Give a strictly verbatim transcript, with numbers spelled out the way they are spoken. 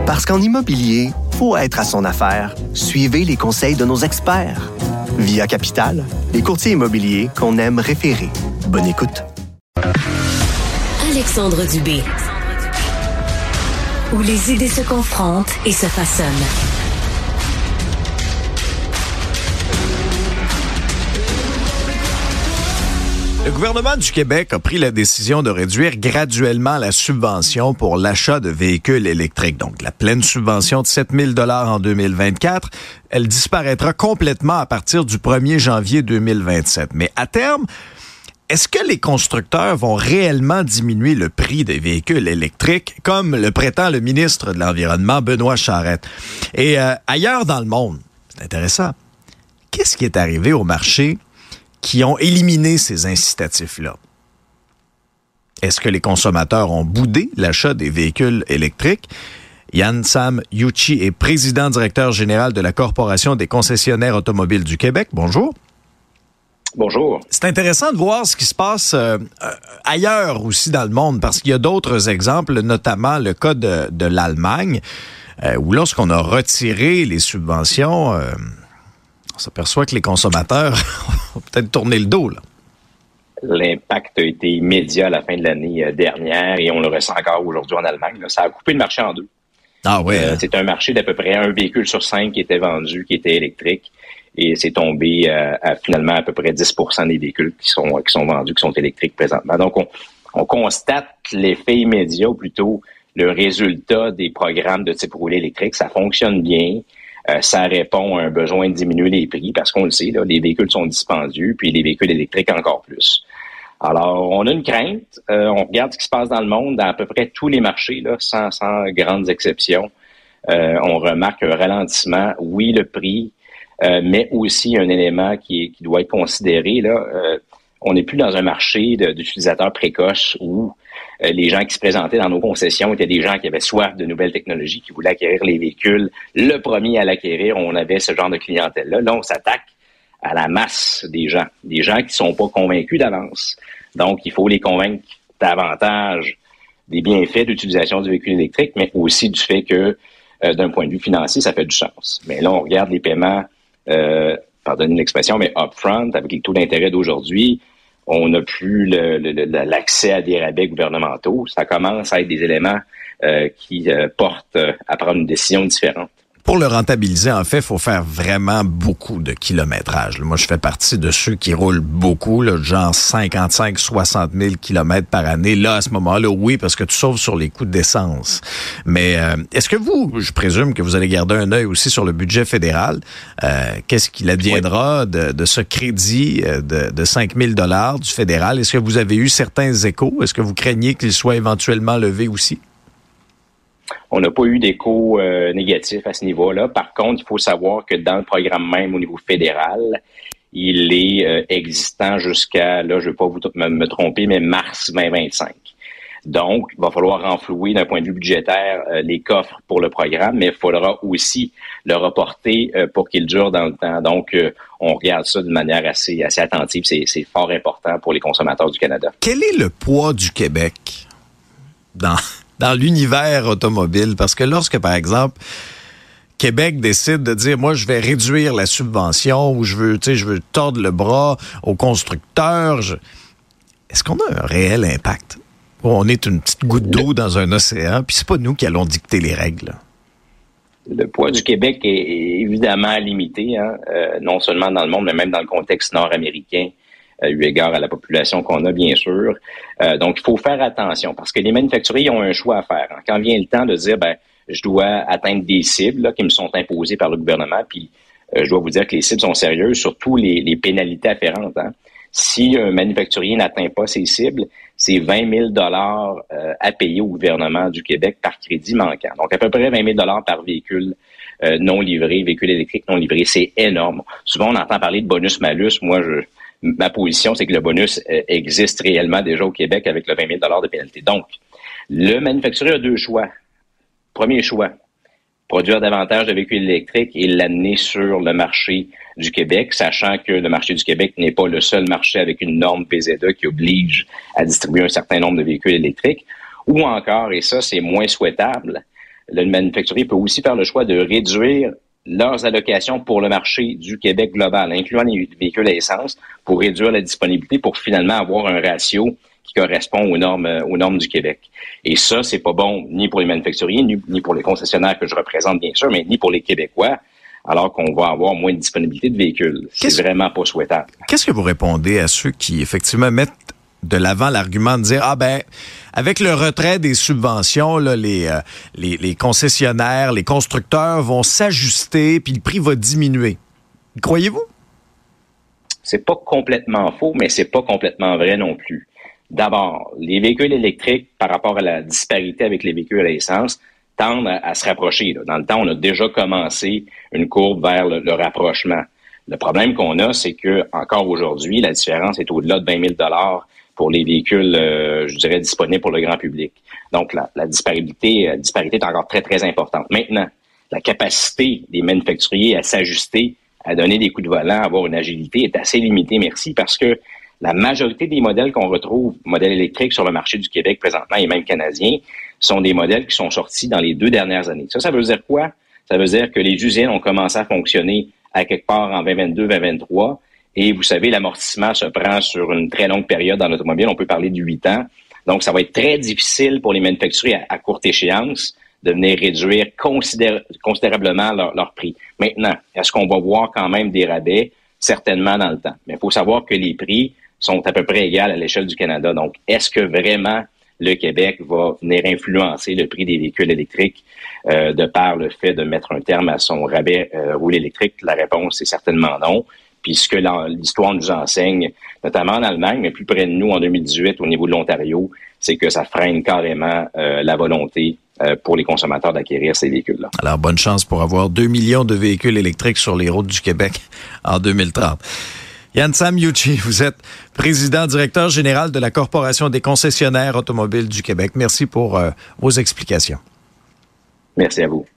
Parce qu'en immobilier, faut être à son affaire. Suivez les conseils de nos experts. Via Capital, les courtiers immobiliers qu'on aime référer. Bonne écoute. Alexandre Dubé. Où les idées se confrontent et se façonnent. Le gouvernement du Québec a pris la décision de réduire graduellement la subvention pour l'achat de véhicules électriques. Donc, la pleine subvention de sept mille dollars en deux mille vingt-quatre, elle disparaîtra complètement à partir du premier janvier deux mille vingt-sept. Mais à terme, est-ce que les constructeurs vont réellement diminuer le prix des véhicules électriques, comme le prétend le ministre de l'Environnement, Benoît Charette? Et euh, ailleurs dans le monde, c'est intéressant, qu'est-ce qui est arrivé au marché qui ont éliminé ces incitatifs-là? Est-ce que les consommateurs ont boudé l'achat des véhicules électriques? Yann Sam Yuchi est président directeur général de la Corporation des concessionnaires automobiles du Québec. Bonjour. Bonjour. C'est intéressant de voir ce qui se passe euh, ailleurs aussi dans le monde, parce qu'il y a d'autres exemples, notamment le cas de, de l'Allemagne, euh, où lorsqu'on a retiré les subventions, euh, on s'aperçoit que les consommateurs ont peut-être tourné le dos, là. L'impact a été immédiat à la fin de l'année dernière et on le ressent encore aujourd'hui en Allemagne. Là. Ça a coupé le marché en deux. Ah ouais. Euh, c'est un marché d'à peu près un véhicule sur cinq qui était vendu, qui était électrique. Et c'est tombé à, à finalement à peu près dix pour cent des véhicules qui sont qui sont vendus, qui sont électriques présentement. Donc, on, on constate l'effet immédiat, ou plutôt le résultat des programmes de type roulé électrique. Ça fonctionne bien. Euh, ça répond à un besoin de diminuer les prix parce qu'on le sait, là, les véhicules sont dispendieux, puis les véhicules électriques encore plus. Alors, on a une crainte. Euh, on regarde ce qui se passe dans le monde, dans à peu près tous les marchés, là, sans, sans grandes exceptions. Euh, on remarque un ralentissement. Oui, le prix, euh, mais aussi un élément qui, est, qui doit être considéré. Là, euh, on n'est plus dans un marché de, d'utilisateurs précoces où euh, les gens qui se présentaient dans nos concessions étaient des gens qui avaient soif de nouvelles technologies, qui voulaient acquérir les véhicules. Le premier à l'acquérir, on avait ce genre de clientèle-là. Là, on s'attaque à la masse des gens, des gens qui sont pas convaincus d'avance. Donc, il faut les convaincre davantage des bienfaits d'utilisation du véhicule électrique, mais aussi du fait que, euh, d'un point de vue financier, ça fait du sens. Mais là, on regarde les paiements, euh, pardonnez l'expression, mais upfront, avec les taux d'intérêt d'aujourd'hui, on n'a plus le, le, le, l'accès à des rabais gouvernementaux. Ça commence à être des éléments euh, qui euh, portent à prendre une décision différente. Pour le rentabiliser, en fait, il faut faire vraiment beaucoup de kilométrage. Moi, je fais partie de ceux qui roulent beaucoup, là, genre cinquante-cinq à soixante mille kilomètres par année. Là, à ce moment-là, oui, parce que tu sauves sur les coûts d'essence. Mais euh, est-ce que vous, je présume que vous allez garder un œil aussi sur le budget fédéral. Euh, qu'est-ce qu'il adviendra de, de ce crédit de, de cinq mille dollars du fédéral? Est-ce que vous avez eu certains échos? Est-ce que vous craignez qu'il soit éventuellement levé aussi? On n'a pas eu d'écho euh, négatif à ce niveau-là. Par contre, il faut savoir que dans le programme même au niveau fédéral, il est euh, existant jusqu'à, là, je ne vais pas vous me, me tromper, mais mars vingt vingt-cinq. Donc, il va falloir renflouer d'un point de vue budgétaire euh, les coffres pour le programme, mais il faudra aussi le reporter euh, pour qu'il dure dans le temps. Donc, euh, on regarde ça d'une manière assez, assez attentive. C'est, c'est fort important pour les consommateurs du Canada. Quel est le poids du Québec dans... dans l'univers automobile? Parce que lorsque, par exemple, Québec décide de dire, moi, je vais réduire la subvention ou je veux, tu sais, je veux tordre le bras aux constructeurs, je... est-ce qu'on a un réel impact? On est une petite goutte d'eau dans un océan, puis c'est pas nous qui allons dicter les règles. Le poids du Québec est, est évidemment limité, hein, euh, non seulement dans le monde, mais même dans le contexte nord-américain. Euh, eu égard à la population qu'on a, bien sûr. Euh, donc, il faut faire attention parce que les manufacturiers ont un choix à faire. Hein. Quand vient le temps de dire, ben, je dois atteindre des cibles là, qui me sont imposées par le gouvernement, puis euh, je dois vous dire que les cibles sont sérieuses, surtout les, les pénalités afférentes. Hein. Si un manufacturier n'atteint pas ses cibles, c'est vingt mille dollars euh, à payer au gouvernement du Québec par crédit manquant. Donc, à peu près vingt mille dollars par véhicule euh, non livré, véhicule électrique non livré. C'est énorme. Souvent, on entend parler de bonus-malus. Moi, je... Ma position, c'est que le bonus euh, existe réellement déjà au Québec avec le vingt mille dollars de pénalité. Donc, le manufacturier a deux choix. Premier choix, produire davantage de véhicules électriques et l'amener sur le marché du Québec, sachant que le marché du Québec n'est pas le seul marché avec une norme P Z A qui oblige à distribuer un certain nombre de véhicules électriques. Ou encore, et ça, c'est moins souhaitable, le manufacturier peut aussi faire le choix de réduire leurs allocations pour le marché du Québec global, incluant les véhicules à essence, pour réduire la disponibilité, pour finalement avoir un ratio qui correspond aux normes, aux normes du Québec. Et ça, c'est pas bon ni pour les manufacturiers, ni, ni pour les concessionnaires que je représente, bien sûr, mais ni pour les Québécois, alors qu'on va avoir moins de disponibilité de véhicules. C'est Qu'est-ce... vraiment pas souhaitable. Qu'est-ce que vous répondez à ceux qui, effectivement, mettent de l'avant l'argument de dire, ah ben, avec le retrait des subventions, là, les, euh, les, les concessionnaires, les constructeurs vont s'ajuster, puis le prix va diminuer. Croyez-vous? C'est pas complètement faux, mais c'est pas complètement vrai non plus. D'abord, les véhicules électriques, par rapport à la disparité avec les véhicules à essence, tendent à, à se rapprocher. Là. Dans le temps, on a déjà commencé une courbe vers le, le rapprochement. Le problème qu'on a, c'est que encore aujourd'hui, la différence est au-delà de vingt mille dollars pour les véhicules, euh, je dirais, disponibles pour le grand public. Donc, la, la disparité, la disparité est encore très, très importante. Maintenant, la capacité des manufacturiers à s'ajuster, à donner des coups de volant, à avoir une agilité est assez limitée, merci, parce que la majorité des modèles qu'on retrouve, modèles électriques sur le marché du Québec présentement et même canadien, sont des modèles qui sont sortis dans les deux dernières années. Ça, ça veut dire quoi? Ça veut dire que les usines ont commencé à fonctionner à quelque part en vingt vingt-deux vingt vingt-trois. Et vous savez, l'amortissement se prend sur une très longue période dans l'automobile. On peut parler de huit ans. Donc, ça va être très difficile pour les manufacturiers à, à courte échéance de venir réduire considér- considérablement leur, leur prix. Maintenant, est-ce qu'on va voir quand même des rabais? Certainement dans le temps. Mais il faut savoir que les prix sont à peu près égaux à l'échelle du Canada. Donc, est-ce que vraiment le Québec va venir influencer le prix des véhicules électriques euh, de par le fait de mettre un terme à son rabais euh, roulé électrique? La réponse est certainement non. Puis ce que l'histoire nous enseigne, notamment en Allemagne, mais plus près de nous en deux mille dix-huit au niveau de l'Ontario, c'est que ça freine carrément euh, la volonté euh, pour les consommateurs d'acquérir ces véhicules-là. Alors, bonne chance pour avoir deux millions de véhicules électriques sur les routes du Québec en deux mille trente. Yann Samyuchi, vous êtes président directeur général de la Corporation des concessionnaires automobiles du Québec. Merci pour euh, vos explications. Merci à vous.